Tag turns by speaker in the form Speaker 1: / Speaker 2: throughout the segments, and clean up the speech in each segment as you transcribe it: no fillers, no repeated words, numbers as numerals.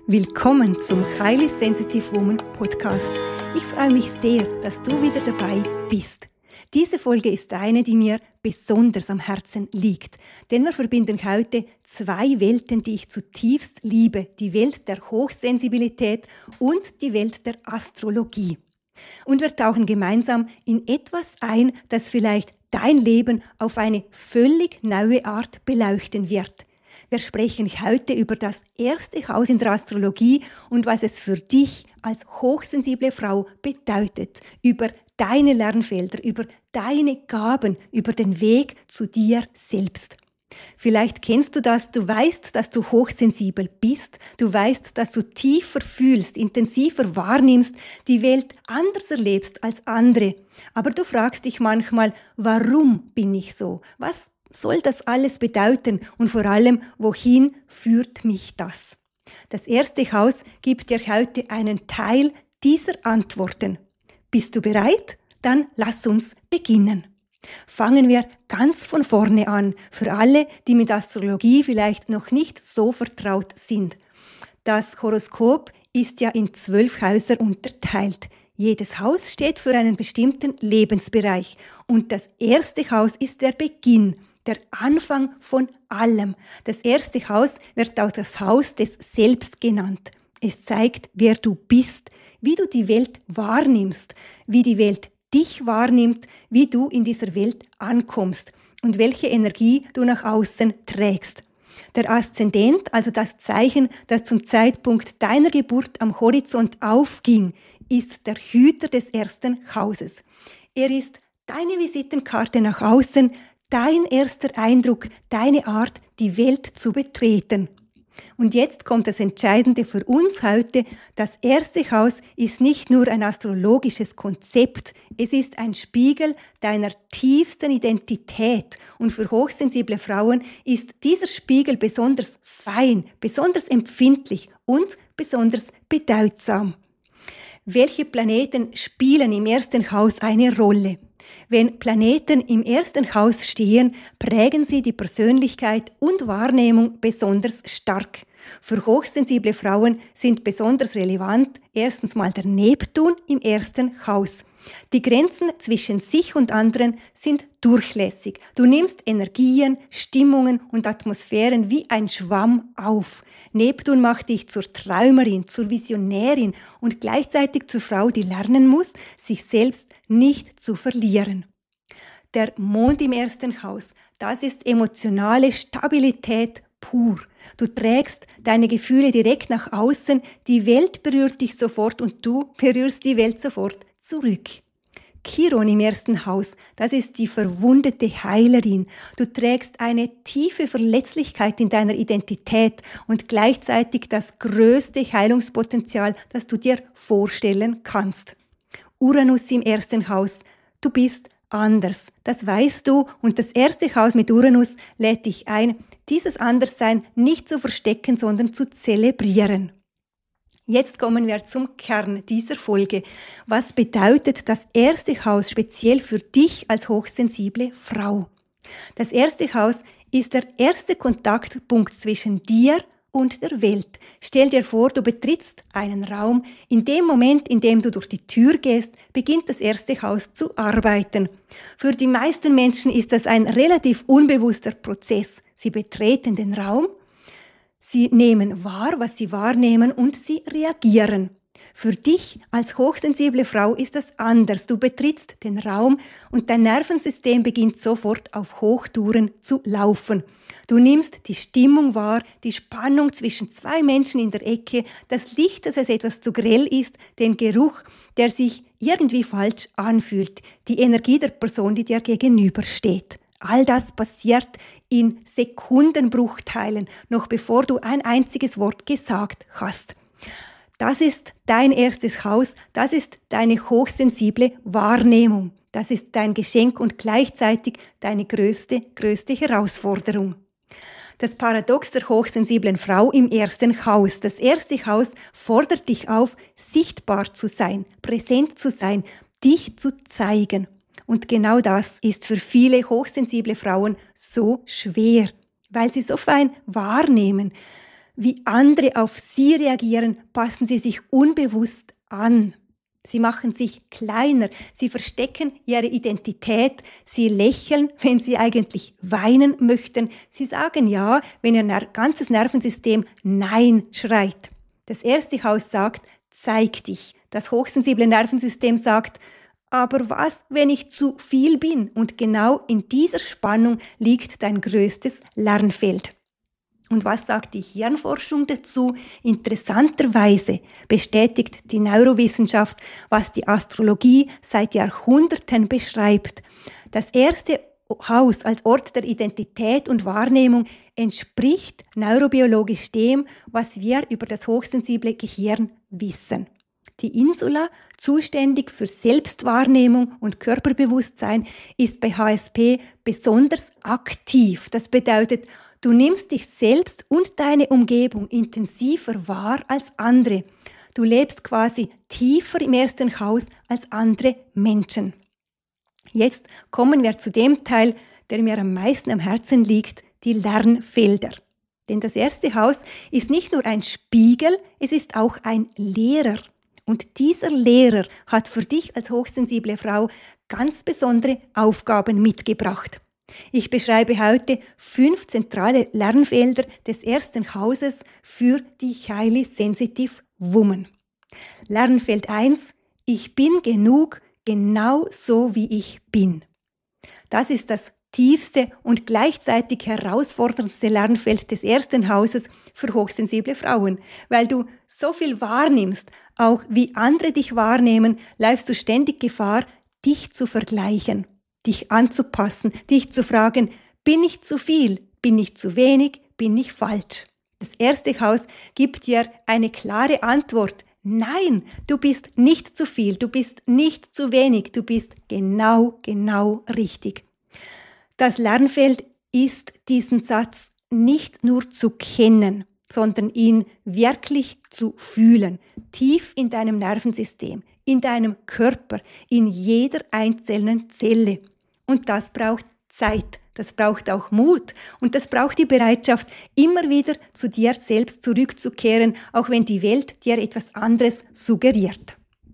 Speaker 1: Willkommen zum Highly Sensitive Woman Podcast. Ich freue mich sehr, dass du wieder dabei bist. Diese Folge ist eine, die mir besonders am Herzen liegt, denn wir verbinden heute zwei Welten, die ich zutiefst liebe, die Welt der Hochsensibilität und die Welt der Astrologie. Und wir tauchen gemeinsam in etwas ein, das vielleicht dein Leben auf eine völlig neue Art beleuchten wird. Wir sprechen heute über das erste Haus in der Astrologie und was es für dich als hochsensible Frau bedeutet, über deine Lernfelder, über deine Gaben, über den Weg zu dir selbst. Vielleicht kennst du das, du weißt, dass du hochsensibel bist, du weißt, dass du tiefer fühlst, intensiver wahrnimmst, die Welt anders erlebst als andere. Aber du fragst dich manchmal, warum bin ich so? Was soll das alles bedeuten und vor allem, wohin führt mich das? Das erste Haus gibt dir heute einen Teil dieser Antworten. Bist du bereit? Dann lass uns beginnen. Fangen wir ganz von vorne an, für alle, die mit Astrologie vielleicht noch nicht so vertraut sind. Das Horoskop ist ja in 12 Häuser unterteilt. Jedes Haus steht für einen bestimmten Lebensbereich und das erste Haus ist der Beginn, der Anfang von allem. Das erste Haus wird auch das Haus des Selbst genannt. Es zeigt, wer du bist, wie du die Welt wahrnimmst, wie die Welt dich wahrnimmt, wie du in dieser Welt ankommst und welche Energie du nach außen trägst. Der Aszendent, also das Zeichen, das zum Zeitpunkt deiner Geburt am Horizont aufging, ist der Hüter des ersten Hauses. Er ist deine Visitenkarte nach außen, dein erster Eindruck, deine Art, die Welt zu betreten. Und jetzt kommt das Entscheidende für uns heute. Das erste Haus ist nicht nur ein astrologisches Konzept, es ist ein Spiegel deiner tiefsten Identität. Und für hochsensible Frauen ist dieser Spiegel besonders fein, besonders empfindlich und besonders bedeutsam. Welche Planeten spielen im ersten Haus eine Rolle? Wenn Planeten im ersten Haus stehen, prägen sie die Persönlichkeit und Wahrnehmung besonders stark. Für hochsensible Frauen sind besonders relevant erstens mal der Neptun im ersten Haus. Die Grenzen zwischen sich und anderen sind durchlässig. Du nimmst Energien, Stimmungen und Atmosphären wie ein Schwamm auf. Neptun macht dich zur Träumerin, zur Visionärin und gleichzeitig zur Frau, die lernen muss, sich selbst nicht zu verlieren. Der Mond im ersten Haus, das ist emotionale Stabilität pur. Du trägst deine Gefühle direkt nach außen, die Welt berührt dich sofort und du berührst die Welt sofort zurück. Chiron im ersten Haus, das ist die verwundete Heilerin. Du trägst eine tiefe Verletzlichkeit in deiner Identität und gleichzeitig das größte Heilungspotenzial, das du dir vorstellen kannst. Uranus im ersten Haus, du bist anders. Das weißt du und das erste Haus mit Uranus lädt dich ein, dieses Anderssein nicht zu verstecken, sondern zu zelebrieren. Jetzt kommen wir zum Kern dieser Folge. Was bedeutet das erste Haus speziell für dich als hochsensible Frau? Das erste Haus ist der erste Kontaktpunkt zwischen dir und der Welt. Stell dir vor, du betrittst einen Raum. In dem Moment, in dem du durch die Tür gehst, beginnt das erste Haus zu arbeiten. Für die meisten Menschen ist das ein relativ unbewusster Prozess. Sie betreten den Raum, sie nehmen wahr, was sie wahrnehmen und sie reagieren. Für dich als hochsensible Frau ist das anders. Du betrittst den Raum und dein Nervensystem beginnt sofort auf Hochtouren zu laufen. Du nimmst die Stimmung wahr, die Spannung zwischen zwei Menschen in der Ecke, das Licht, dass es etwas zu grell ist, den Geruch, der sich irgendwie falsch anfühlt, die Energie der Person, die dir gegenübersteht. All das passiert in Sekundenbruchteilen, noch bevor du ein einziges Wort gesagt hast. Das ist dein erstes Haus, das ist deine hochsensible Wahrnehmung. Das ist dein Geschenk und gleichzeitig deine größte Herausforderung. Das Paradox der hochsensiblen Frau im ersten Haus. Das erste Haus fordert dich auf, sichtbar zu sein, präsent zu sein, dich zu zeigen. Und genau das ist für viele hochsensible Frauen so schwer, weil sie so fein wahrnehmen. wie andere auf sie reagieren, passen sie sich unbewusst an. Sie machen sich kleiner, sie verstecken ihre Identität, sie lächeln, wenn sie eigentlich weinen möchten, sie sagen ja, wenn ihr ganzes Nervensystem Nein schreit. Das erste Haus sagt, zeig dich. Das hochsensible Nervensystem sagt, aber was, wenn ich zu viel bin? Und genau in dieser Spannung liegt dein größtes Lernfeld. Und was sagt die Hirnforschung dazu? Interessanterweise bestätigt die Neurowissenschaft, was die Astrologie seit Jahrhunderten beschreibt. Das erste Haus als Ort der Identität und Wahrnehmung entspricht neurobiologisch dem, was wir über das hochsensible Gehirn wissen. Die Insula, zuständig für Selbstwahrnehmung und Körperbewusstsein, ist bei HSP besonders aktiv. Das bedeutet, du nimmst dich selbst und deine Umgebung intensiver wahr als andere. Du lebst quasi tiefer im ersten Haus als andere Menschen. Jetzt kommen wir zu dem Teil, der mir am meisten am Herzen liegt, die Lernfelder. Denn das erste Haus ist nicht nur ein Spiegel, es ist auch ein Lehrer. Und dieser Lehrer hat für dich als hochsensible Frau ganz besondere Aufgaben mitgebracht. Ich beschreibe heute 5 zentrale Lernfelder des ersten Hauses für die Highly Sensitive Woman. Lernfeld 1: Ich bin genug, genau so wie ich bin. Das ist das tiefste und gleichzeitig herausforderndste Lernfeld des ersten Hauses für hochsensible Frauen. Weil du so viel wahrnimmst, auch wie andere dich wahrnehmen, läufst du ständig Gefahr, dich zu vergleichen, dich anzupassen, dich zu fragen, bin ich zu viel, bin ich zu wenig, bin ich falsch? Das erste Haus gibt dir eine klare Antwort. Nein, du bist nicht zu viel, du bist nicht zu wenig, du bist genau richtig. Das Lernfeld ist, diesen Satz nicht nur zu kennen, sondern ihn wirklich zu fühlen, tief in deinem Nervensystem, in deinem Körper, in jeder einzelnen Zelle. Und das braucht Zeit, das braucht auch Mut und das braucht die Bereitschaft, immer wieder zu dir selbst zurückzukehren, auch wenn die Welt dir etwas anderes suggeriert.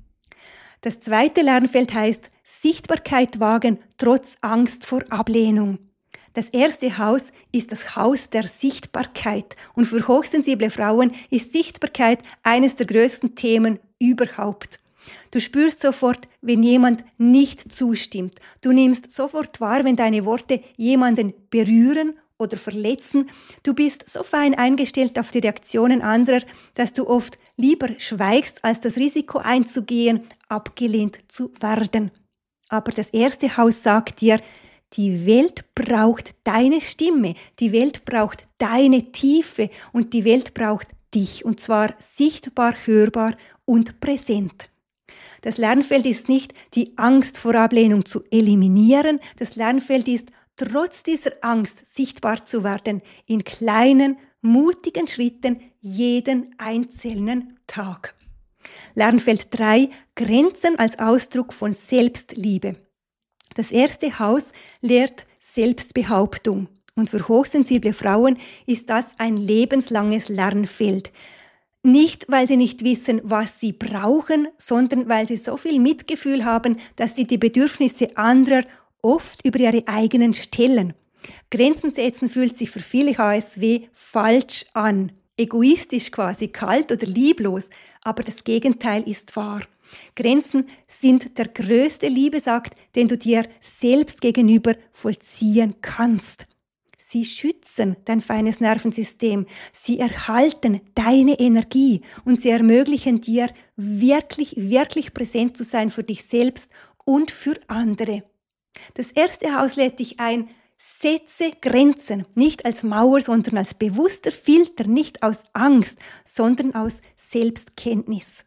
Speaker 1: Das zweite Lernfeld heißt Sichtbarkeit wagen trotz Angst vor Ablehnung. Das erste Haus ist das Haus der Sichtbarkeit und für hochsensible Frauen ist Sichtbarkeit eines der größten Themen überhaupt. Du spürst sofort, wenn jemand nicht zustimmt. Du nimmst sofort wahr, wenn deine Worte jemanden berühren oder verletzen. Du bist so fein eingestellt auf die Reaktionen anderer, dass du oft lieber schweigst, als das Risiko einzugehen, abgelehnt zu werden. Aber das erste Haus sagt dir, die Welt braucht deine Stimme, die Welt braucht deine Tiefe und die Welt braucht dich, und zwar sichtbar, hörbar und präsent. Das Lernfeld ist nicht, die Angst vor Ablehnung zu eliminieren. Das Lernfeld ist, trotz dieser Angst sichtbar zu werden, in kleinen, mutigen Schritten jeden einzelnen Tag. Lernfeld 3, Grenzen als Ausdruck von Selbstliebe. Das erste Haus lehrt Selbstbehauptung. Und für hochsensible Frauen ist das ein lebenslanges Lernfeld. Nicht, weil sie nicht wissen, was sie brauchen, sondern weil sie so viel Mitgefühl haben, dass sie die Bedürfnisse anderer oft über ihre eigenen stellen. Grenzen setzen fühlt sich für viele HSW falsch an, egoistisch quasi, kalt oder lieblos, aber das Gegenteil ist wahr. Grenzen sind der größte Liebeakt, den du dir selbst gegenüber vollziehen kannst. Sie schützen dein feines Nervensystem, sie erhalten deine Energie und sie ermöglichen dir, wirklich präsent zu sein für dich selbst und für andere. Das erste Haus lädt dich ein, setze Grenzen, nicht als Mauer, sondern als bewusster Filter, nicht aus Angst, sondern aus Selbstkenntnis.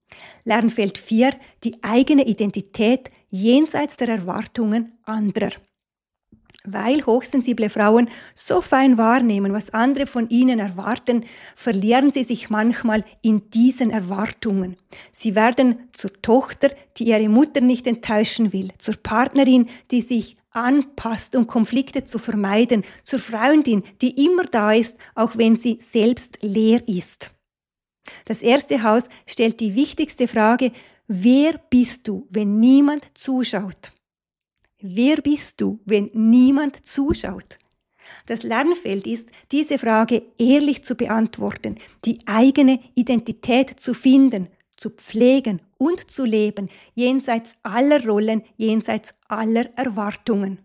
Speaker 1: Lernfeld 4, die eigene Identität jenseits der Erwartungen anderer. Weil hochsensible Frauen so fein wahrnehmen, was andere von ihnen erwarten, verlieren sie sich manchmal in diesen Erwartungen. Sie werden zur Tochter, die ihre Mutter nicht enttäuschen will, zur Partnerin, die sich anpasst, um Konflikte zu vermeiden, zur Freundin, die immer da ist, auch wenn sie selbst leer ist. Das erste Haus stellt die wichtigste Frage: Wer bist du, wenn niemand zuschaut? Wer bist du, wenn niemand zuschaut? Das Lernfeld ist, diese Frage ehrlich zu beantworten, die eigene Identität zu finden, zu pflegen und zu leben, jenseits aller Rollen, jenseits aller Erwartungen.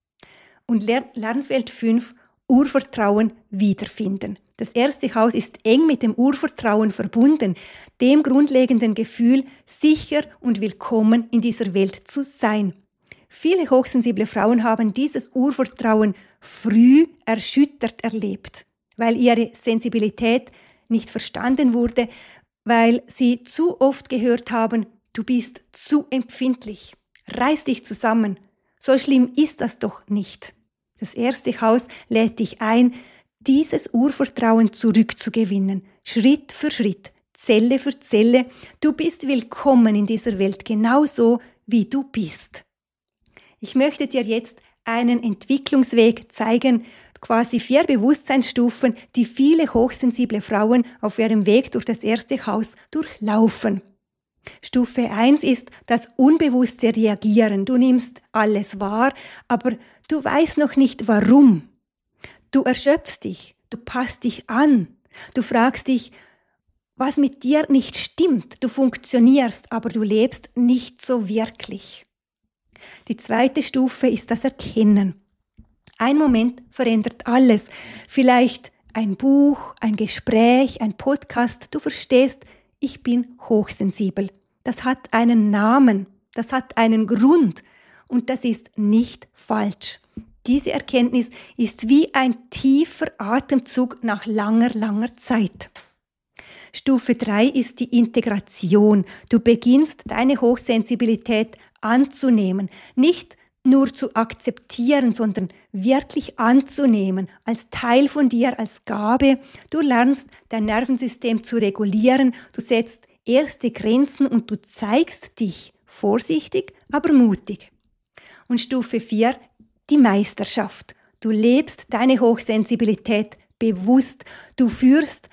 Speaker 1: Und Lernfeld 5, Urvertrauen wiederfinden. Das erste Haus ist eng mit dem Urvertrauen verbunden, dem grundlegenden Gefühl, sicher und willkommen in dieser Welt zu sein. Viele hochsensible Frauen haben dieses Urvertrauen früh erschüttert erlebt, weil ihre Sensibilität nicht verstanden wurde, weil sie zu oft gehört haben: Du bist zu empfindlich, reiß dich zusammen, so schlimm ist das doch nicht. Das erste Haus lädt dich ein, dieses Urvertrauen zurückzugewinnen, Schritt für Schritt, Zelle für Zelle. Du bist willkommen in dieser Welt, genauso wie du bist. Ich möchte dir jetzt einen Entwicklungsweg zeigen, quasi 4 Bewusstseinsstufen, die viele hochsensible Frauen auf ihrem Weg durch das erste Haus durchlaufen. Stufe 1 ist das unbewusste Reagieren. Du nimmst alles wahr, aber du weißt noch nicht warum. Du erschöpfst dich, du passt dich an, du fragst dich, was mit dir nicht stimmt. Du funktionierst, aber du lebst nicht so wirklich. Die zweite Stufe ist das Erkennen. Ein Moment verändert alles. Vielleicht ein Buch, ein Gespräch, ein Podcast. Du verstehst, ich bin hochsensibel. Das hat einen Namen, das hat einen Grund und das ist nicht falsch. Diese Erkenntnis ist wie ein tiefer Atemzug nach langer, langer Zeit. Stufe 3 ist die Integration. Du beginnst deine Hochsensibilität anzunehmen, nicht nur zu akzeptieren, sondern wirklich anzunehmen, als Teil von dir, als Gabe. Du lernst, dein Nervensystem zu regulieren, du setzt erste Grenzen und du zeigst dich vorsichtig, aber mutig. Und Stufe 4, die Meisterschaft. Du lebst deine Hochsensibilität bewusst, du führst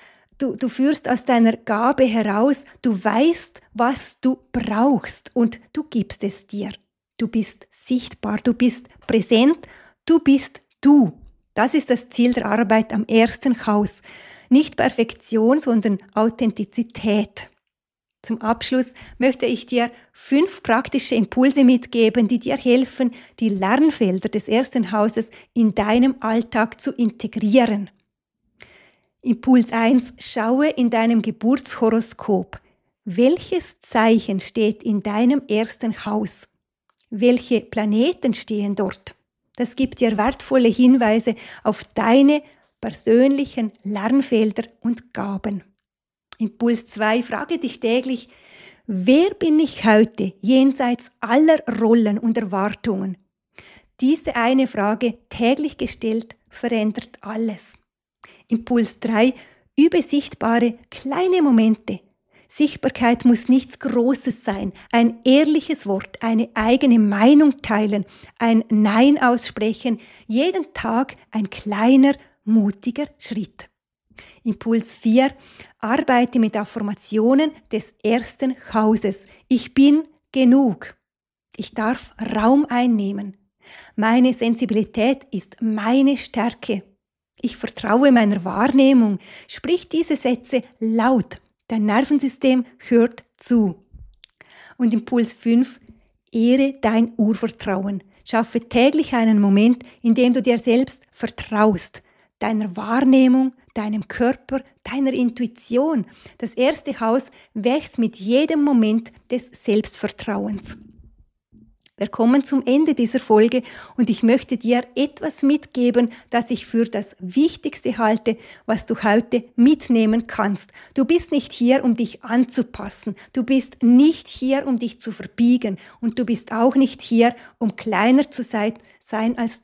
Speaker 1: aus deiner Gabe heraus, du weißt, was du brauchst und du gibst es dir. Du bist sichtbar, du bist präsent, du bist du. Das ist das Ziel der Arbeit am ersten Haus. Nicht Perfektion, sondern Authentizität. Zum Abschluss möchte ich dir 5 praktische Impulse mitgeben, die dir helfen, die Lernfelder des ersten Hauses in deinem Alltag zu integrieren. Impuls 1. Schaue in deinem Geburtshoroskop. Welches Zeichen steht in deinem ersten Haus? Welche Planeten stehen dort? Das gibt dir wertvolle Hinweise auf deine persönlichen Lernfelder und Gaben. Impuls 2. Frage dich täglich, wer bin ich heute jenseits aller Rollen und Erwartungen? Diese eine Frage, täglich gestellt, verändert alles. Impuls 3. Übe sichtbare kleine Momente. Sichtbarkeit muss nichts Großes sein. Ein ehrliches Wort, eine eigene Meinung teilen, ein Nein aussprechen, jeden Tag ein kleiner, mutiger Schritt. Impuls 4. Arbeite mit Affirmationen des ersten Hauses. Ich bin genug. Ich darf Raum einnehmen. Meine Sensibilität ist meine Stärke. Ich vertraue meiner Wahrnehmung. Sprich diese Sätze laut. Dein Nervensystem hört zu. Und Impuls 5. Ehre dein Urvertrauen. Schaffe täglich einen Moment, in dem du dir selbst vertraust. Deiner Wahrnehmung, deinem Körper, deiner Intuition. Das erste Haus wächst mit jedem Moment des Selbstvertrauens. Wir kommen zum Ende dieser Folge und ich möchte dir etwas mitgeben, das ich für das Wichtigste halte, was du heute mitnehmen kannst. Du bist nicht hier, um dich anzupassen. Du bist nicht hier, um dich zu verbiegen. Und du bist auch nicht hier, um kleiner zu sein, als du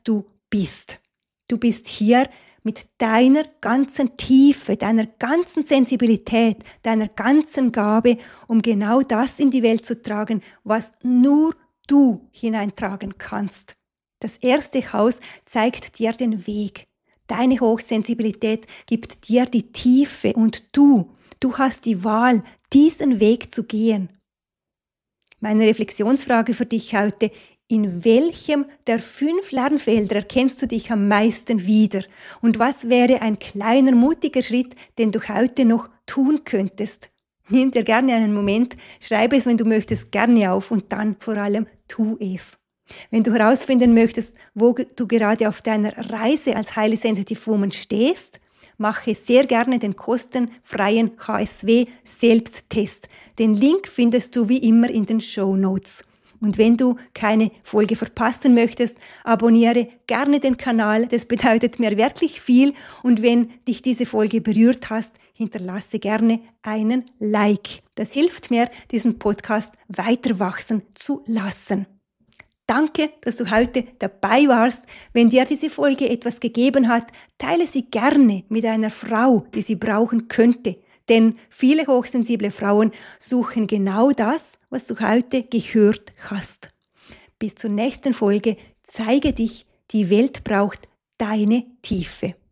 Speaker 1: bist. Du bist hier mit deiner ganzen Tiefe, deiner ganzen Sensibilität, deiner ganzen Gabe, um genau das in die Welt zu tragen, was nur du hineintragen kannst. Das erste Haus zeigt dir den Weg. Deine Hochsensibilität gibt dir die Tiefe und du hast die Wahl, diesen Weg zu gehen. Meine Reflexionsfrage für dich heute: In welchem der 5 Lernfelder erkennst du dich am meisten wieder? Und was wäre ein kleiner, mutiger Schritt, den du heute noch tun könntest? Nimm dir gerne einen Moment, schreibe es, wenn du möchtest, gerne auf und dann vor allem tu es. Wenn du herausfinden möchtest, wo du gerade auf deiner Reise als Highly Sensitive Woman stehst, mache sehr gerne den kostenfreien HSW-Selbsttest. Den Link findest du wie immer in den Shownotes. Und wenn du keine Folge verpassen möchtest, abonniere gerne den Kanal, das bedeutet mir wirklich viel. Und wenn dich diese Folge berührt hast, hinterlasse gerne einen Like. Das hilft mir, diesen Podcast weiter wachsen zu lassen. Danke, dass du heute dabei warst. Wenn dir diese Folge etwas gegeben hat, teile sie gerne mit einer Frau, die sie brauchen könnte. Denn viele hochsensible Frauen suchen genau das, was du heute gehört hast. Bis zur nächsten Folge. Zeige dich, die Welt braucht deine Tiefe.